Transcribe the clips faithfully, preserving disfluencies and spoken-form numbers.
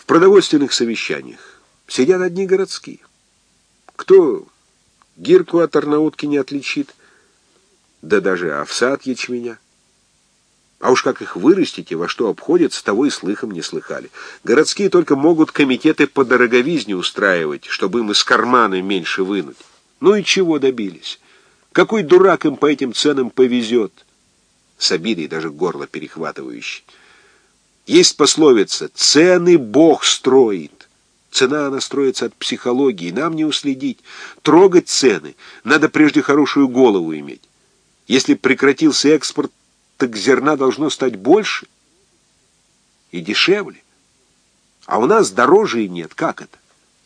В продовольственных совещаниях сидят одни городские. Кто гирку от арнаутки не отличит, да даже овса от ячменя. А уж как их вырастить и во что обходятся, того и слыхом не слыхали. Городские только могут комитеты по дороговизне устраивать, чтобы им из кармана меньше вынуть. Ну и чего добились? Какой дурак им по этим ценам повезет? С обидой даже горло перехватывающий. Есть пословица: «Цены Бог строит». Цена, она строится от психологии, нам не уследить. Трогать цены надо прежде хорошую голову иметь. Если прекратился экспорт, так зерна должно стать больше и дешевле. А у нас дороже и нет. Как это?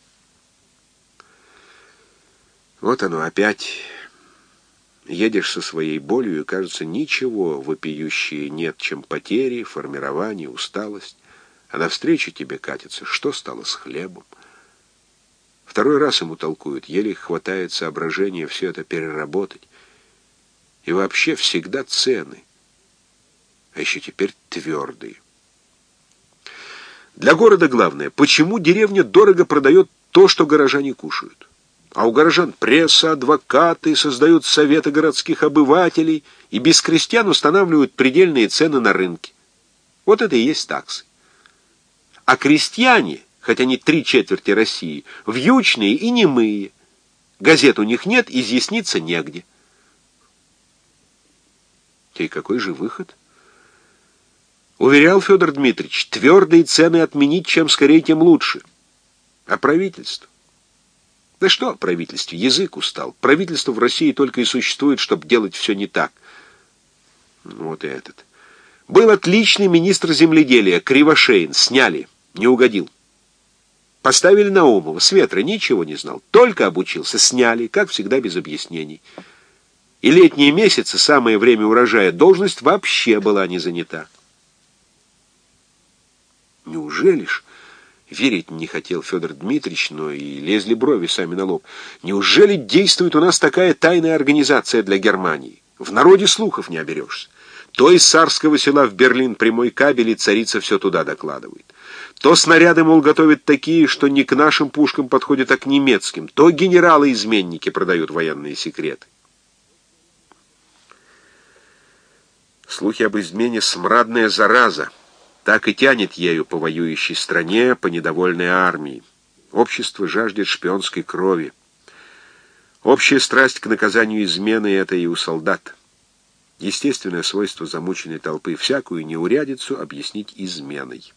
Вот оно опять. Едешь со своей болью, и, кажется, ничего вопиющее нет, чем потери, формирование, усталость. А навстречу тебе катится, что стало с хлебом. Второй раз ему толкуют, еле хватает соображения все это переработать. И вообще всегда цены. А еще теперь твердые. Для города главное, почему деревня дорого продает то, что горожане кушают. А у горожан пресса, адвокаты, создают советы городских обывателей и без крестьян устанавливают предельные цены на рынке. Вот это и есть таксы. А крестьяне, хотя они три четверти России, вьючные и немые. Газет у них нет, изъясниться негде. И какой же выход? Уверял Федор Дмитриевич, твердые цены отменить, чем скорее, тем лучше. А правительство? Да что о правительстве? Язык устал. Правительство в России только и существует, чтобы делать все не так. Вот и этот. Был отличный министр земледелия, Кривошеин. Сняли. Не угодил. Поставили Наумова. С ветра ничего не знал. Только обучился. Сняли. Как всегда, без объяснений. И летние месяцы, самое время урожая, должность вообще была не занята. Неужели ж... Верить не хотел Федор Дмитриевич, но и лезли брови сами на лоб. Неужели действует у нас такая тайная организация для Германии? В народе слухов не оберешься. То из царского села в Берлин прямой кабель, и царица все туда докладывает. То снаряды, мол, готовят такие, что не к нашим пушкам подходят, а к немецким. То генералы-изменники продают военные секреты. Слухи об измене — смрадная зараза. Так и тянет ею по воюющей стране, по недовольной армии. Общество жаждет шпионской крови. Общая страсть к наказанию измены — это и у солдат. Естественное свойство замученной толпы — всякую неурядицу объяснить изменой.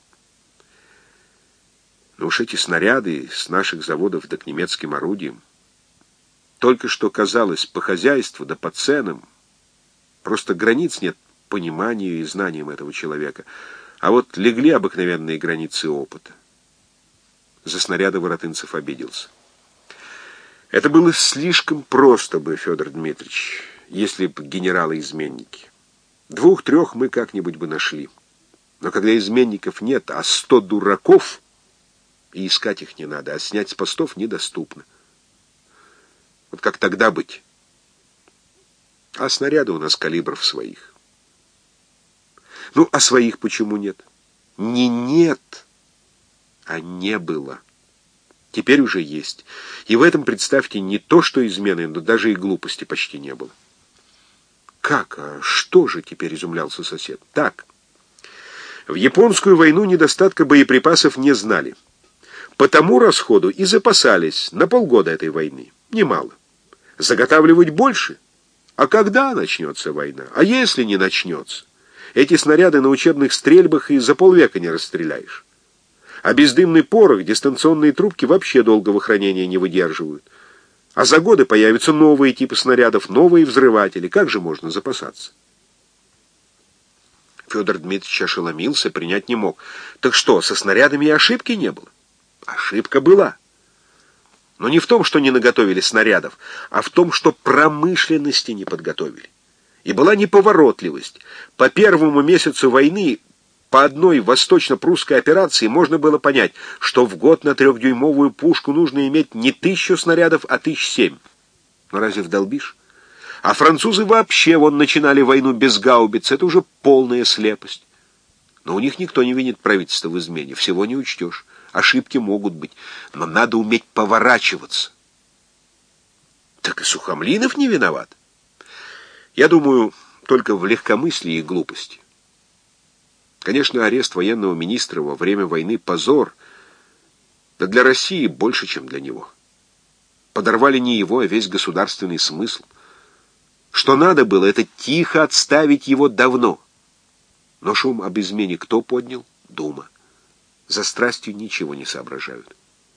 Но уж эти снаряды с наших заводов да к немецким орудиям. Только что казалось по хозяйству да по ценам. Просто границ нет пониманию и знаниям этого человека. А вот легли обыкновенные границы опыта. За снаряды Воротынцев обиделся. Это было слишком просто бы, Федор Дмитриевич, если бы генералы-изменники. Двух-трех мы как-нибудь бы нашли. Но когда изменников нет, а сто дураков, и искать их не надо, а снять с постов недоступно. Вот как тогда быть? А снаряды у нас калибров своих. Ну, а своих почему нет? Не нет, а не было. Теперь уже есть. И в этом, представьте, не то что измены, но даже и глупости почти не было. Как? А что же теперь, изумлялся сосед? Так. В японскую войну недостатка боеприпасов не знали. По тому расходу и запасались на полгода этой войны. Немало. Заготавливать больше? А когда начнется война? А если не начнется? Эти снаряды на учебных стрельбах и за полвека не расстреляешь. А бездымный порох, дистанционные трубки вообще долгого хранения не выдерживают. А за годы появятся новые типы снарядов, новые взрыватели. Как же можно запасаться? Федор Дмитриевич ошеломился, принять не мог. Так что, со снарядами и ошибки не было? Ошибка была. Но не в том, что не наготовили снарядов, а в том, что промышленности не подготовили. И была неповоротливость. По первому месяцу войны по одной восточно-прусской операции можно было понять, что в год на трехдюймовую пушку нужно иметь не тысячу снарядов, а тысяч семь. Но разве вдолбишь? А французы вообще вон начинали войну без гаубиц. Это уже полная слепость. Но у них никто не винит правительство в измене, всего не учтешь. Ошибки могут быть, но надо уметь поворачиваться. Так и Сухомлинов не виноват. Я думаю, только в легкомыслии и глупости. Конечно, арест военного министра во время войны — позор, да для России больше, чем для него. Подорвали не его, а весь государственный смысл. Что надо было, это тихо отставить его давно. Но шум об измене кто поднял? Дума. За страстью ничего не соображают.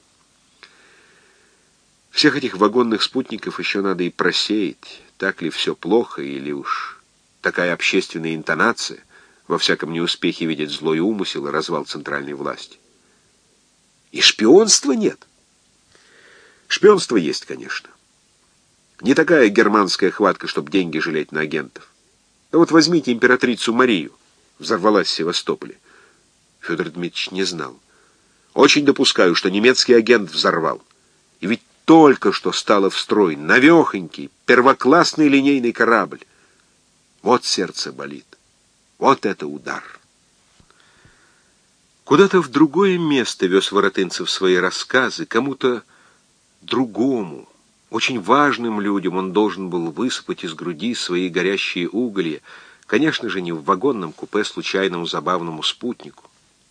Всех этих вагонных спутников еще надо и просеять. Так ли все плохо, или уж такая общественная интонация, во всяком неуспехе видит злой умысел и развал центральной власти. И шпионства нет. Шпионство есть, конечно. Не такая германская хватка, чтобы деньги жалеть на агентов. А вот возьмите императрицу Марию, взорвалась в Севастополе. Федор Дмитриевич не знал. Очень допускаю, что немецкий агент взорвал. И ведь только что стало в строй навехонький, первоклассный линейный корабль. Вот сердце болит. Вот это удар. Куда-то в другое место вез Воротынцев свои рассказы, кому-то другому, очень важным людям он должен был высыпать из груди свои горящие уголья, конечно же, не в вагонном купе случайному забавному спутнику.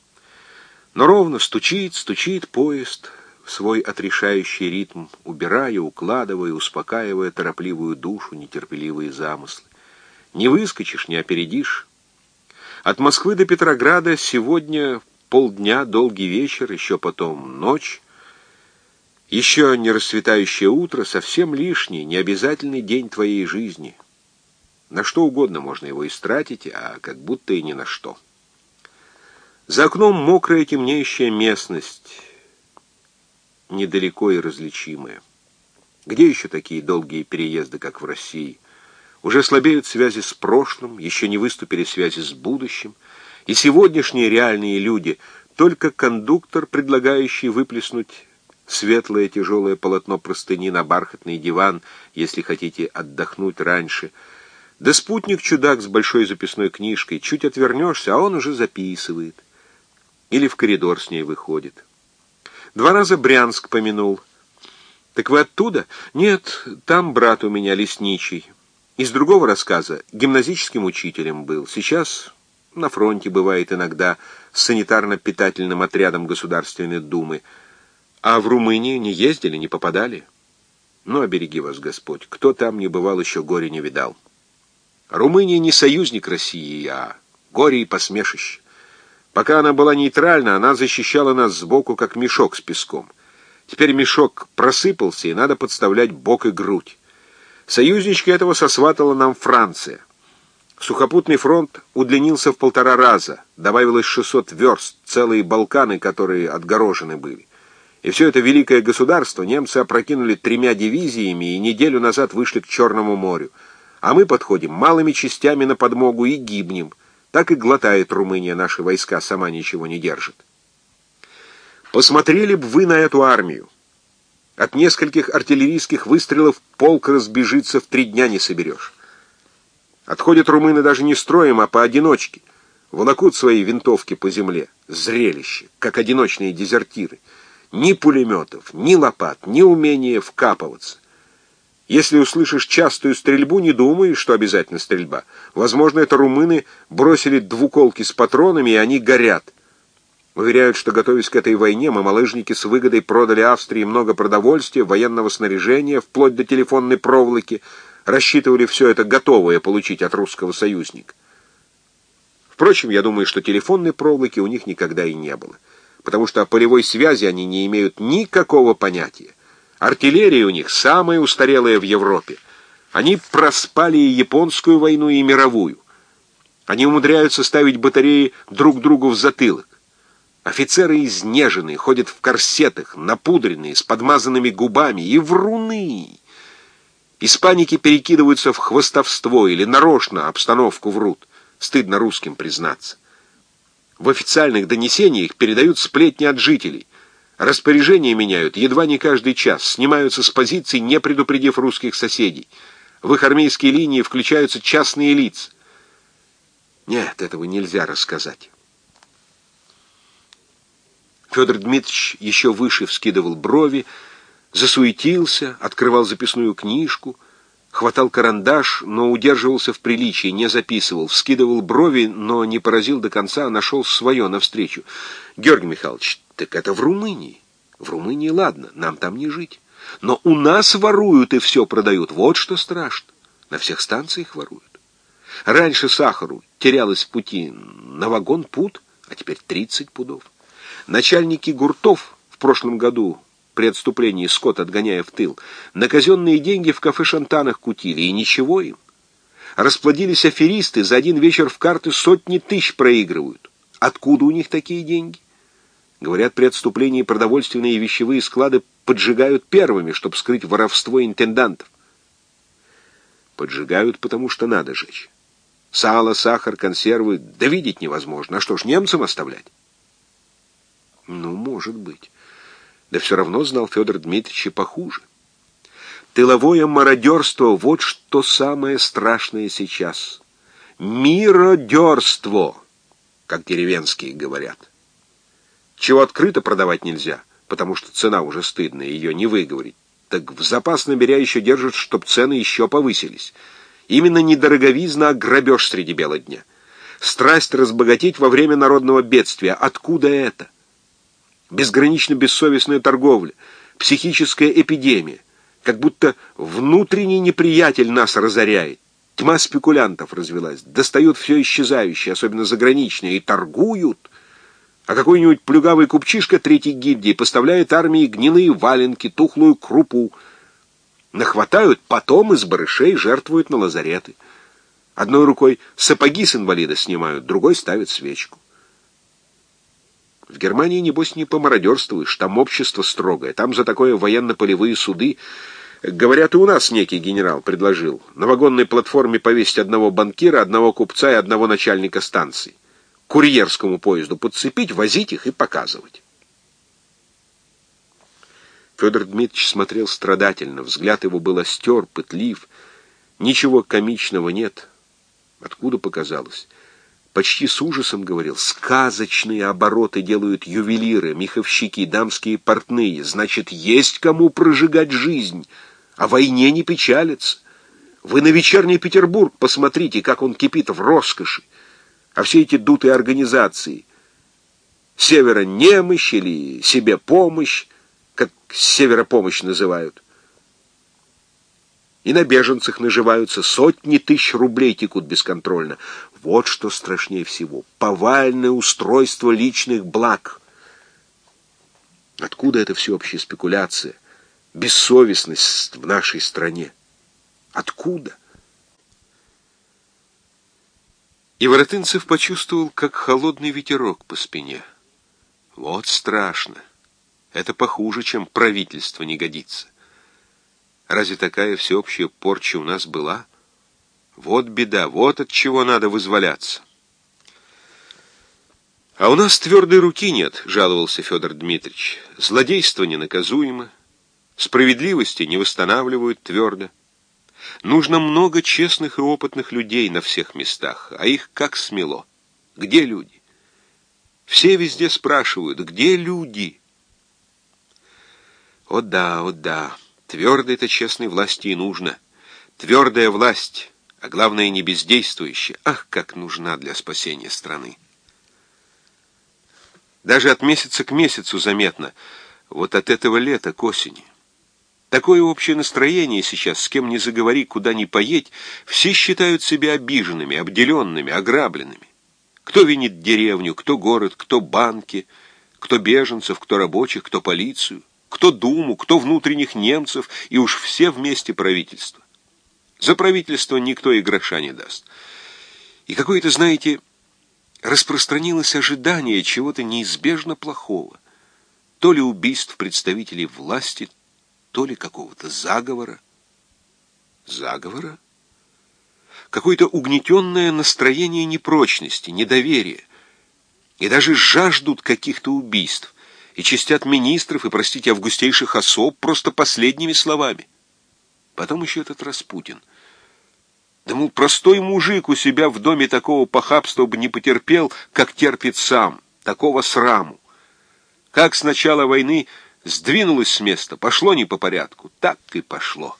Но ровно стучит, стучит поезд в свой отрешающий ритм, убирая, укладывая, успокаивая торопливую душу, нетерпеливые замыслы. Не выскочишь, не опередишь. От Москвы до Петрограда сегодня полдня, долгий вечер, еще потом ночь. Еще не расцветающее утро, совсем лишний, необязательный день твоей жизни. На что угодно можно его истратить, а как будто и ни на что. За окном мокрая темнеющая местность, недалеко и различимая. Где еще такие долгие переезды, как в России? Уже слабеют связи с прошлым, еще не выступили связи с будущим. И сегодняшние реальные люди — только кондуктор, предлагающий выплеснуть светлое тяжелое полотно простыни на бархатный диван, если хотите отдохнуть раньше. Да спутник-чудак с большой записной книжкой. Чуть отвернешься, а он уже записывает. Или в коридор с ней выходит. Два раза Брянск помянул. Так вы оттуда? Нет, там брат у меня лесничий. Из другого рассказа гимназическим учителем был. Сейчас на фронте бывает иногда с санитарно-питательным отрядом Государственной Думы. А в Румынию не ездили, не попадали? Ну, обереги вас Господь. Кто там не бывал, еще горе не видал. Румыния не союзник России, а горе и посмешище. Пока она была нейтральна, она защищала нас сбоку, как мешок с песком. Теперь мешок просыпался, и надо подставлять бок и грудь. Союзнички этого сосватала нам Франция. Сухопутный фронт удлинился в полтора раза, добавилось шестьсот верст, целые Балканы, которые отгорожены были. И все это великое государство немцы опрокинули тремя дивизиями и неделю назад вышли к Черному морю. А мы подходим малыми частями на подмогу и гибнем. Так и глотает Румыния наши войска, сама ничего не держит. Посмотрели бы вы на эту армию. От нескольких артиллерийских выстрелов полк разбежится, в три дня не соберешь. Отходят румыны даже не строем, а поодиночке. Волокут свои винтовки по земле. Зрелище, как одиночные дезертиры. Ни пулеметов, ни лопат, ни умения вкапываться. Если услышишь частую стрельбу, не думай, что обязательно стрельба. Возможно, это румыны бросили двуколки с патронами, и они горят. Уверяют, что, готовясь к этой войне, мамалыжники с выгодой продали Австрии много продовольствия, военного снаряжения, вплоть до телефонной проволоки, рассчитывали все это готовое получить от русского союзника. Впрочем, я думаю, что телефонной проволоки у них никогда и не было, потому что о полевой связи они не имеют никакого понятия. Артиллерия у них самая устарелая в Европе. Они проспали и японскую войну, и мировую. Они умудряются ставить батареи друг другу в затылок. Офицеры изнеженные, ходят в корсетах, напудренные, с подмазанными губами, и вруны. Из паники перекидываются в хвастовство или нарочно обстановку врут. Стыдно русским признаться. В официальных донесениях передают сплетни от жителей. Распоряжения меняют едва не каждый час, снимаются с позиций, не предупредив русских соседей. В их армейские линии включаются частные лица. Нет, этого нельзя рассказать. Федор Дмитриевич еще выше вскидывал брови, засуетился, открывал записную книжку, хватал карандаш, но удерживался в приличии, не записывал, вскидывал брови, но не поразил до конца, а нашел свое навстречу. «Георгий Михайлович, так это в Румынии. В Румынии ладно, нам там не жить. Но у нас воруют и все продают. Вот что страшно. На всех станциях воруют. Раньше сахару терялось в пути на вагон пуд, а теперь тридцать пудов. Начальники гуртов в прошлом году при отступлении скот отгоняя в тыл, на казенные деньги в кафе-шантанах кутили, и ничего им. Расплодились аферисты, за один вечер в карты сотни тысяч проигрывают. Откуда у них такие деньги? Говорят, при отступлении продовольственные и вещевые склады поджигают первыми, чтобы скрыть воровство интендантов. Поджигают, потому что надо жечь. Сало, сахар, консервы, да видеть невозможно. А что ж, немцам оставлять? Ну, может быть. Да все равно знал Федор Дмитриевич и похуже. Тыловое мародерство — вот что самое страшное сейчас. Миродерство, как деревенские говорят. Чего открыто продавать нельзя, потому что цена уже стыдная, ее не выговорить. Так в запас наберя еще держат, чтоб цены еще повысились. Именно не дороговизна, а грабеж среди бела дня. Страсть разбогатеть во время народного бедствия. Откуда это? Безгранично бессовестная торговля, психическая эпидемия, как будто внутренний неприятель нас разоряет. Тьма спекулянтов развелась, достают все исчезающее, особенно заграничное, и торгуют. А какой-нибудь плюгавый купчишка третьей гильдии поставляет армии гнилые валенки, тухлую крупу. Нахватают, потом из барышей жертвуют на лазареты. Одной рукой сапоги с инвалида снимают, другой ставят свечку. В Германии, небось, не помародерствуешь, там общество строгое, там за такое военно-полевые суды. Говорят, и у нас некий генерал предложил на вагонной платформе повесить одного банкира, одного купца и одного начальника станции. К курьерскому поезду подцепить, возить их и показывать. Федор Дмитриевич смотрел страдательно, взгляд его был остер, пытлив. Ничего комичного нет. Откуда показалось? Почти с ужасом говорил: сказочные обороты делают ювелиры, меховщики, дамские портные. Значит, есть кому прожигать жизнь. О войне не печалятся. Вы на вечерний Петербург посмотрите, как он кипит в роскоши. А все эти дутые организации, северонемощь или себе помощь, как северопомощь называют, и на беженцах наживаются, сотни тысяч рублей текут бесконтрольно. Вот что страшнее всего — повальное устройство личных благ. Откуда эта всеобщая спекуляция, бессовестность в нашей стране? Откуда? И Воротынцев почувствовал, как холодный ветерок по спине. Вот страшно. Это похуже, чем правительство не годится. Разве такая всеобщая порча у нас была? Вот беда, вот от чего надо вызволяться. А у нас твердой руки нет, жаловался Федор Дмитриевич. Злодейство ненаказуемо, справедливости не восстанавливают твердо. Нужно много честных и опытных людей на всех местах, а их как смело. Где люди? Все везде спрашивают, где люди? О да, о да, твердой-то честной власти и нужно. Твердая власть, а главное не бездействующая, ах, как нужна для спасения страны. Даже от месяца к месяцу заметно, вот от этого лета к осени. Такое общее настроение сейчас, с кем ни заговори, куда ни поедь, все считают себя обиженными, обделенными, ограбленными. Кто винит деревню, кто город, кто банки, кто беженцев, кто рабочих, кто полицию, кто Думу, кто внутренних немцев, и уж все вместе правительство. За правительство никто и гроша не даст. И какое-то, знаете, распространилось ожидание чего-то неизбежно плохого. То ли убийств представителей власти, то ли какого-то заговора. Заговора? Какое-то угнетенное настроение непрочности, недоверия. И даже жаждут каких-то убийств. И честят министров, и, простите, августейших особ просто последними словами. Потом еще этот Распутин. Да, мол, простой мужик у себя в доме такого похабства бы не потерпел, как терпит сам, такого сраму. Как с начала войны сдвинулось с места, пошло не по порядку, так и пошло.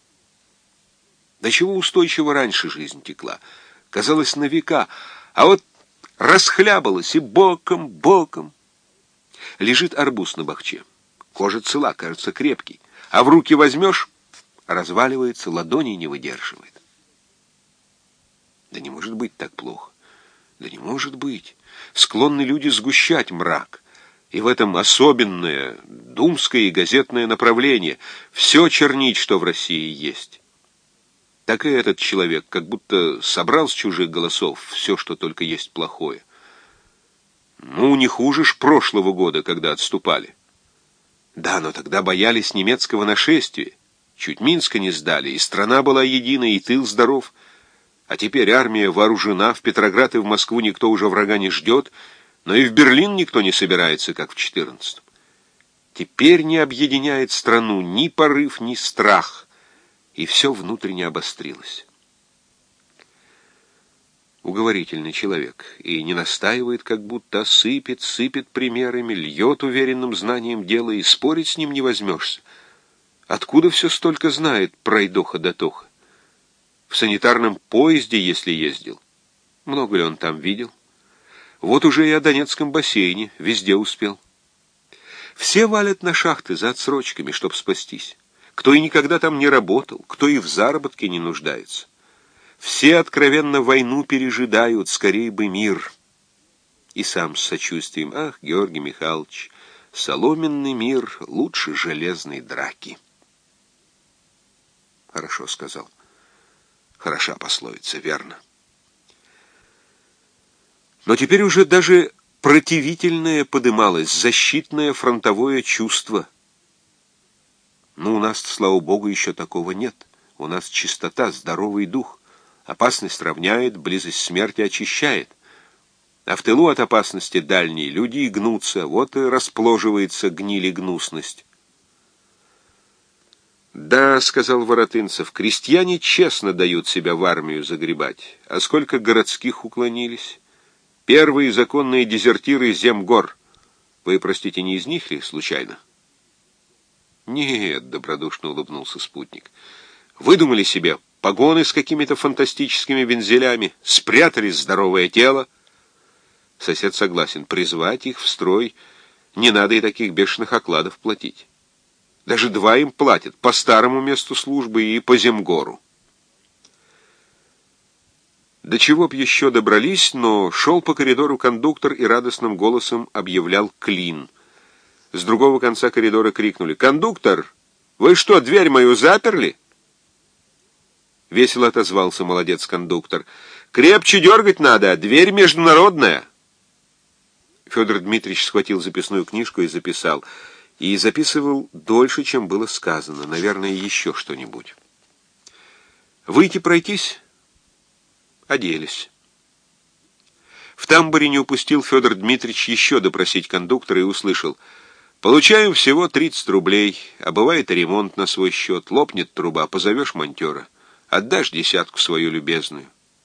До чего устойчиво раньше жизнь текла, казалось, на века, а вот расхлябалась и боком, боком. Лежит арбуз на бахче, кожа цела, кажется, крепкий, а в руки возьмешь — разваливается, ладони не выдерживает. Да не может быть так плохо. Да не может быть. Склонны люди сгущать мрак. И в этом особенное думское и газетное направление. Все чернить, что в России есть. Так и этот человек как будто собрал с чужих голосов все, что только есть плохое. Ну, не хуже ж прошлого года, когда отступали. Да, но тогда боялись немецкого нашествия. Чуть Минска не сдали, и страна была единой, и тыл здоров. А теперь армия вооружена, в Петроград и в Москву никто уже врага не ждет, но и в Берлин никто не собирается, как в четырнадцатом. Теперь не объединяет страну ни порыв, ни страх, и все внутренне обострилось. Уговорительный человек, и не настаивает, как будто, а сыпет, сыпет примерами, льет уверенным знанием дела, и спорить с ним не возьмешься. Откуда все столько знает пройдоха-дотоха? В санитарном поезде, если ездил. Много ли он там видел? Вот уже и о Донецком бассейне, везде успел. Все валят на шахты за отсрочками, чтоб спастись. Кто и никогда там не работал, кто и в заработке не нуждается. Все откровенно войну пережидают, скорее бы мир. И сам с сочувствием: ах, Георгий Михайлович, соломенный мир лучше железной драки. Хорошо сказал. Хороша пословица, верно. Но теперь уже даже противительное подымалось, защитное фронтовое чувство. Ну, у нас, слава богу, еще такого нет. У нас чистота, здоровый дух. Опасность равняет, близость смерти очищает. А в тылу от опасности дальней люди и гнутся, вот и распложивается гниль и гнусность. «Да, — сказал Воротынцев, — крестьяне честно дают себя в армию загребать. А сколько городских уклонились? Первые законные дезертиры земгор. Вы, простите, не из них ли, случайно?» «Нет, — добродушно улыбнулся спутник, — выдумали себе погоны с какими-то фантастическими вензелями, спрятали здоровое тело». Сосед согласен: призвать их в строй, не надо и таких бешеных окладов платить. Даже два им платят, по старому месту службы и по земгору. До чего б еще добрались, но шел по коридору кондуктор и радостным голосом объявлял клин. С другого конца коридора крикнули: «Кондуктор, вы что, дверь мою заперли?» Весело отозвался молодец-кондуктор: «Крепче дергать надо, дверь международная». Федор Дмитриевич схватил записную книжку и записал. И записывал дольше, чем было сказано. Наверное, еще что-нибудь. «Выйти пройтись?» Оделись. В тамбуре не упустил Федор Дмитриевич еще допросить кондуктора и услышал: «Получаем всего тридцать рублей, а бывает и ремонт на свой счет. Лопнет труба, позовешь монтера. Отдашь десятку свою любезную».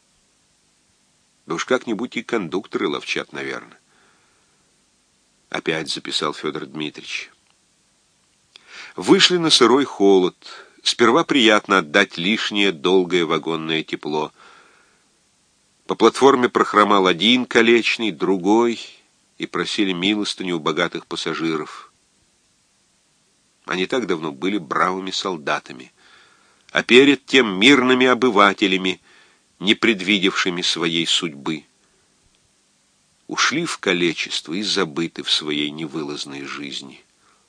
Да уж как-нибудь и кондукторы ловчат, наверное. Опять записал Федор Дмитриевич. Вышли на сырой холод. Сперва приятно отдать лишнее долгое вагонное тепло. По платформе прохромал один колечный, другой, и просили милостыню у богатых пассажиров. Они так давно были бравыми солдатами, а перед тем мирными обывателями, не предвидевшими своей судьбы. Ушли в калечество и забыты в своей невылазной жизни.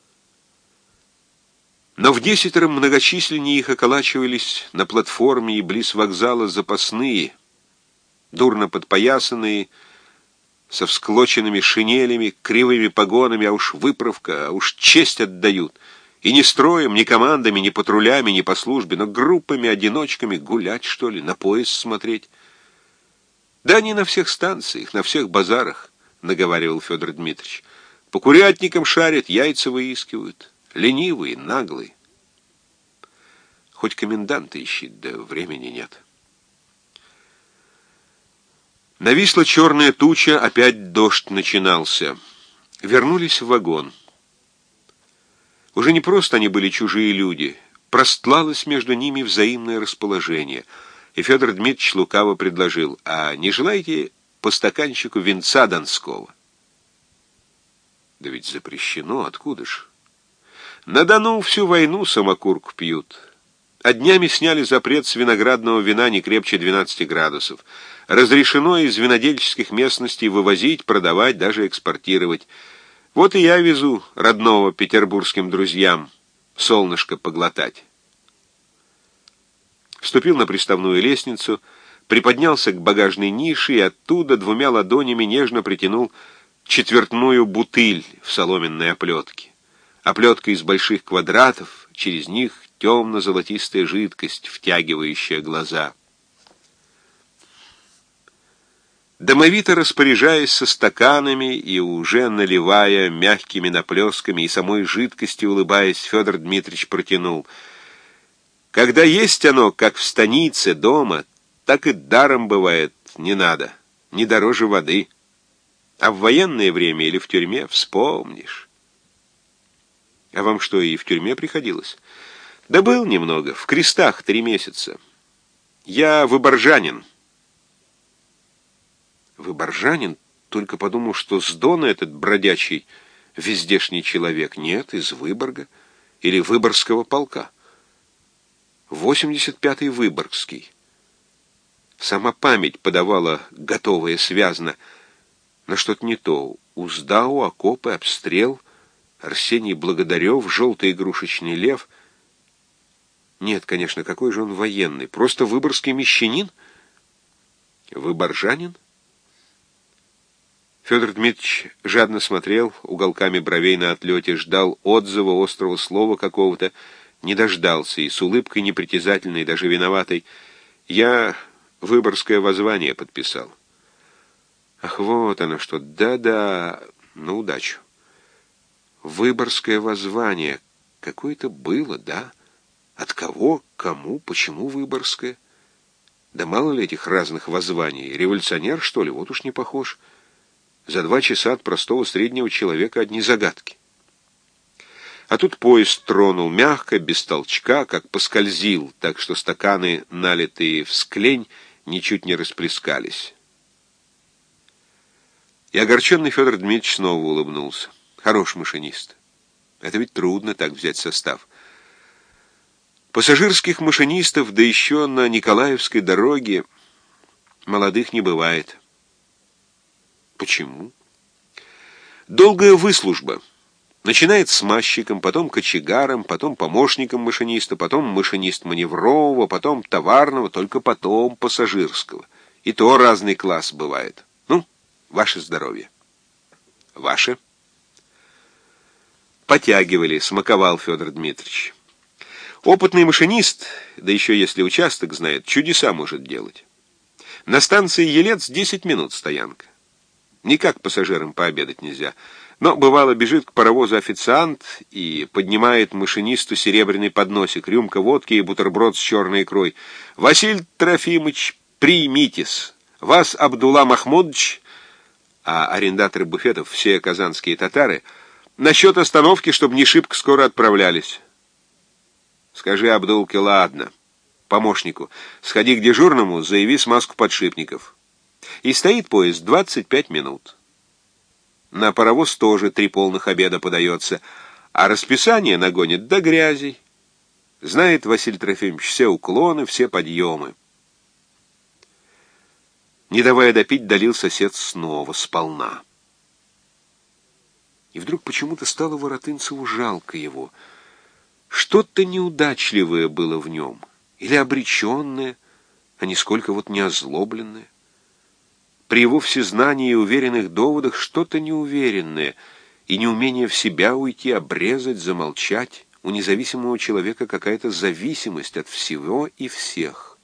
Но в десятером многочисленнее их околачивались на платформе и близ вокзала запасные, дурно подпоясанные, со всклоченными шинелями, кривыми погонами, а уж выправка, а уж честь отдают. И не строем, ни командами, ни патрулями, ни по службе, но группами, одиночками гулять, что ли, на поезд смотреть. Да они на всех станциях, на всех базарах, — наговаривал Федор Дмитриевич. По курятникам шарят, яйца выискивают. Ленивые, наглые. Хоть коменданта ищи, да времени нет. Нависла черная туча, опять дождь начинался. Вернулись в вагон. Уже не просто они были чужие люди, простлалось между ними взаимное расположение, и Федор Дмитриевич лукаво предложил: «А не желаете по стаканчику винца донского?» «Да ведь запрещено, откуда ж?» «На Дону всю войну самокурку пьют. А днями сняли запрет с виноградного вина не крепче двенадцати градусов. Разрешено из винодельческих местностей вывозить, продавать, даже экспортировать. Вот и я везу родного петербургским друзьям солнышко поглотать». Вступил на приставную лестницу, приподнялся к багажной нише и оттуда двумя ладонями нежно притянул четвертную бутыль в соломенной оплетке. Оплетка из больших квадратов, через них темно-золотистая жидкость, втягивающая глаза. Домовито распоряжаясь со стаканами и уже наливая мягкими наплесками и самой жидкости улыбаясь, Федор Дмитриевич протянул: «Когда есть оно, как в станице, дома, так и даром бывает не надо, не дороже воды. А в военное время или в тюрьме вспомнишь». «А вам что, и в тюрьме приходилось?» «Да был немного, в крестах три месяца. Я выборжанин». «Выборжанин?» Только подумал, что с Дона этот бродячий вездешний человек. Нет, из Выборга или Выборгского полка. восемьдесят пятый Выборгский. Сама память подавала готовое связно, но что-то не то. Уздау, окопы, обстрел, Арсений Благодарев, желтый игрушечный лев. Нет, конечно, какой же он военный? Просто выборгский мещанин? Выборжанин? Федор Дмитриевич жадно смотрел, уголками бровей на отлете, ждал отзыва, острого слова какого-то, не дождался и с улыбкой непритязательной, даже виноватой: «Я выборгское воззвание подписал». «Ах, вот оно что! Да-да, на удачу. Выборгское воззвание. Какое-то было, да? От кого, кому, почему выборгское? Да мало ли этих разных воззваний. Революционер, что ли? Вот уж не похож. За два часа от простого среднего человека одни загадки». А тут поезд тронул мягко, без толчка, как поскользил, так что стаканы, налитые в склень, ничуть не расплескались. И огорченный Федор Дмитриевич снова улыбнулся. Хорош машинист. Это ведь трудно так взять состав. Пассажирских машинистов, да еще на Николаевской дороге, молодых не бывает. Почему? Долгая выслужба. Начинает с мазчиком, потом кочегаром, потом помощником машиниста, потом машинист маневрового, потом товарного, только потом пассажирского. И то разный класс бывает. Ну, ваше здоровье. Ваше. Потягивали, смаковал Федор Дмитриевич. Опытный машинист, да еще если участок знает, чудеса может делать. На станции Елец десять минут стоянка. Никак пассажирам пообедать нельзя. Но, бывало, бежит к паровозу официант и поднимает машинисту серебряный подносик, рюмка водки и бутерброд с черной икрой. «Василий Трофимович, примитесь! Вас Абдулла Махмудович...» А арендаторы буфетов, все казанские татары, насчет остановки, чтобы не шибко скоро отправлялись. «Скажи Абдулке, ладно. Помощнику, сходи к дежурному, заяви смазку подшипников». И стоит поезд двадцать пять минут. На паровоз тоже три полных обеда подается, а расписание нагонит до грязи. Знает Василий Трофимович все уклоны, все подъемы. Не давая допить, долил сосед снова, сполна. И вдруг почему-то стало Воротынцеву жалко его. Что-то неудачливое было в нем, или обреченное, а нисколько вот не озлобленное. При его всезнании и уверенных доводах что-то неуверенное, и неумение в себя уйти, обрезать, замолчать. У независимого человека какая-то зависимость от всего и всех.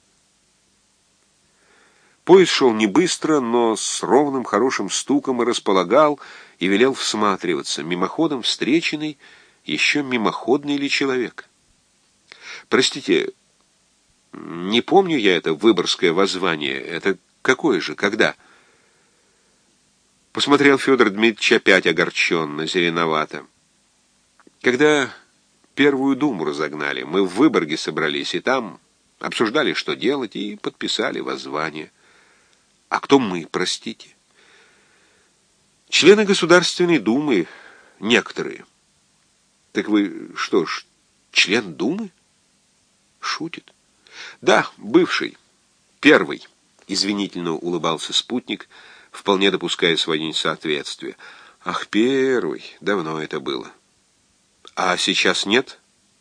Поезд шел не быстро, но с ровным хорошим стуком и располагал, и велел всматриваться, мимоходом встреченный, еще мимоходный ли человек. Простите, не помню я это выборгское воззвание. Это какое же, когда? Посмотрел Федор Дмитриевич опять огорченно, зеленовато. Когда первую думу разогнали, мы в Выборге собрались, и там обсуждали, что делать, и подписали воззвание. А кто мы, простите? Члены Государственной Думы, некоторые. Так вы что ж, член Думы? Шутит. Да, бывший, первый, извинительно улыбался спутник, вполне допуская свое несоответствие. Ах, первый, давно это было. А сейчас нет?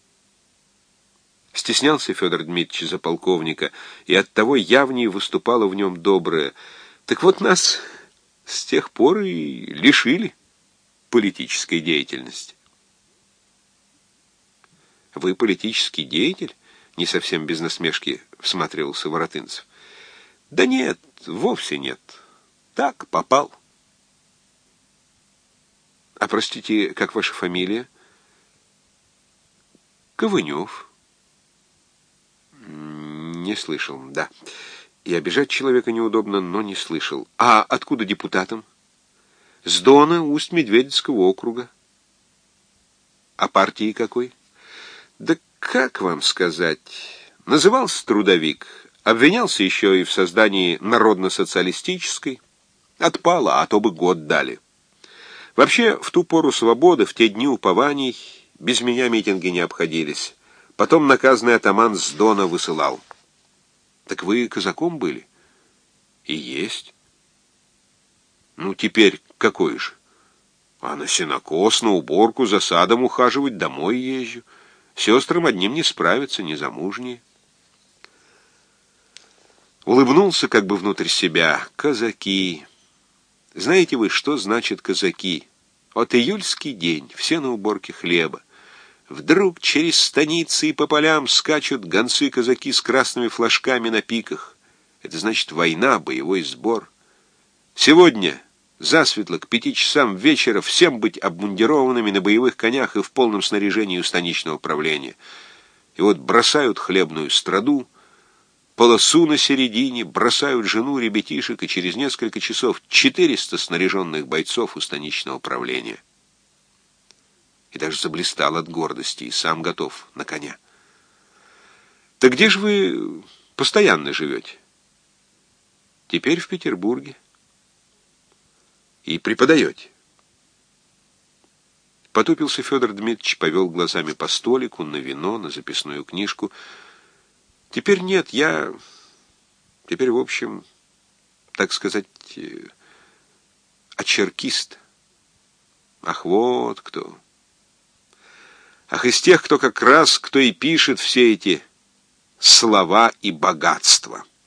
Стеснялся Федор Дмитриевич за полковника, и оттого явнее выступало в нем доброе. Так вот нас с тех пор и лишили политической деятельности. Вы политический деятель? Не совсем без насмешки всматривался Воротынцев. Да нет, вовсе нет. Так, попал. А простите, как ваша фамилия? Ковынев. Не слышал, да. И обижать человека неудобно, но не слышал. А откуда депутатом? С Дона, Усть-Медведецкого округа. А партии какой? Да как вам сказать? Назывался трудовик, обвинялся еще и в создании народно-социалистической. Отпало, а то бы год дали. Вообще, в ту пору свободы, в те дни упований, без меня митинги не обходились. Потом наказанный атаман с Дона высылал. Так вы казаком были? И есть. Ну, теперь какой же? А на сенокос, на уборку, за садом ухаживать, домой езжу. Сестрам одним не справиться, незамужние. Улыбнулся как бы внутрь себя. Казаки. Знаете вы, что значит казаки? Вот июльский день, все на уборке хлеба. Вдруг через станицы и по полям скачут гонцы-казаки с красными флажками на пиках. Это значит война, боевой сбор. Сегодня, засветло, к пяти часам вечера, всем быть обмундированными на боевых конях и в полном снаряжении у станичного правления. И вот бросают хлебную страду, полосу на середине, бросают жену, ребятишек, и через несколько часов четыреста снаряженных бойцов у станичного правления. И даже заблистал от гордости, и сам готов на коня. Так где же вы постоянно живете? Теперь в Петербурге. И преподаете. Потупился Федор Дмитриевич, повел глазами по столику, на вино, на записную книжку. Теперь нет, я... Теперь, в общем, так сказать, очеркист. Ах, вот кто... Ах, из тех, кто как раз, кто и пишет все эти слова и богатства.